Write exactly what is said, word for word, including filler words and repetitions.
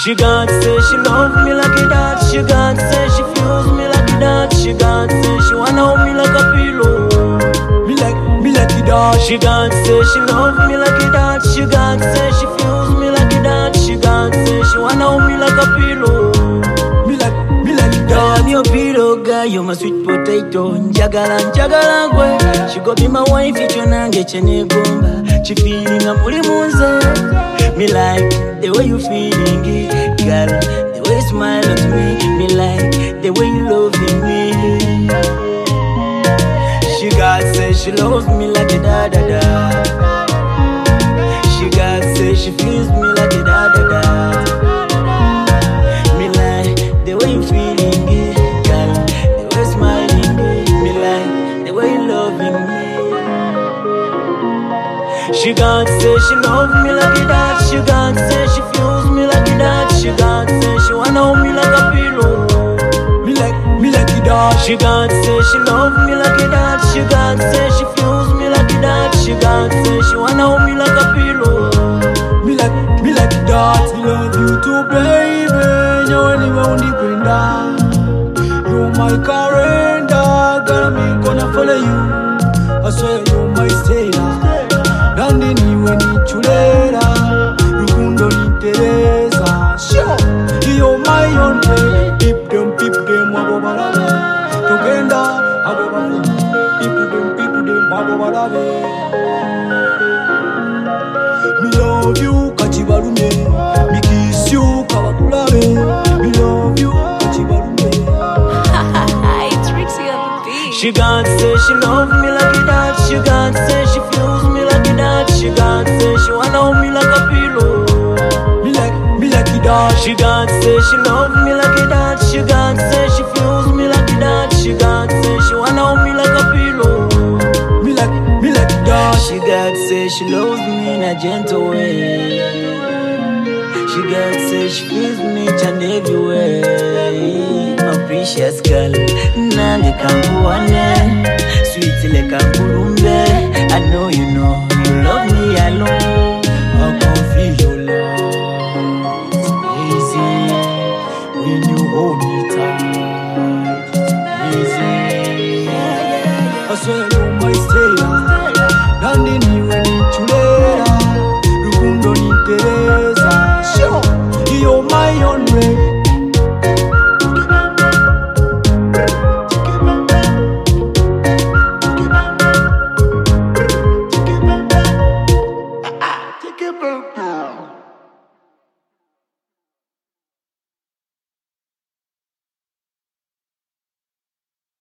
She got say she love me like that. She got say she feels me like that. She got say she wanna hold me like a pillow. Me like, me like that. She got say she love me like that. She got say she feels me like that. She got say she wanna hold me like a pillow. Me like, me like that. I'm your pillow guy, you're my sweet potato. Njagala, njagala gwe. She go be my wife, it's your nange chene gomba. She feeling I'm muri munze. Me like the way you feeling it, girl. The way you smile at me. Me like the way you loving me. She got say she loves me like a da da da. She got say she feels me like a da da da. Me like the way you feeling it, girl. The way you smiling it. Me like the way you loving me. She got say she love me like that. She got say she feels me like that. She got say she wanna hold me like a pillow. Me like, me like that. She got say she love me like that. She got say she feels me like that. She got say she wanna hold me like a pillow. Me like, me like that. I love you too, baby. You only want the window. You're my calendar, girl. Me gonna follow you. I swear you're my sailor. Nandi niwe nichulera, rukundo nitereza. Sure, you're my own play. Pip them, pip them, wabo balabe. Togenda, abo balabe. Pip them, pip them, wabo balabe. Me love you, kachibalume. Me kiss you, kabatulabe. Me love you, kachibalume. It's Rixie on the beat. She got say she love me like that. She got say she feels me like that. She got say she wanna hold me like a pillow. Me like, me like that. She got say she love me like that. She got say she feels me like that. She got say she wanna hold me like a pillow. Me like, me like that. She got say she loves me in a gentle way. She got say she feels me each and every way. My precious girl, nange kambuane, sweet like a kurumbe. I know you know you love me alone. I can feel your love. It's easy when you hold me tight. It's easy. I swear.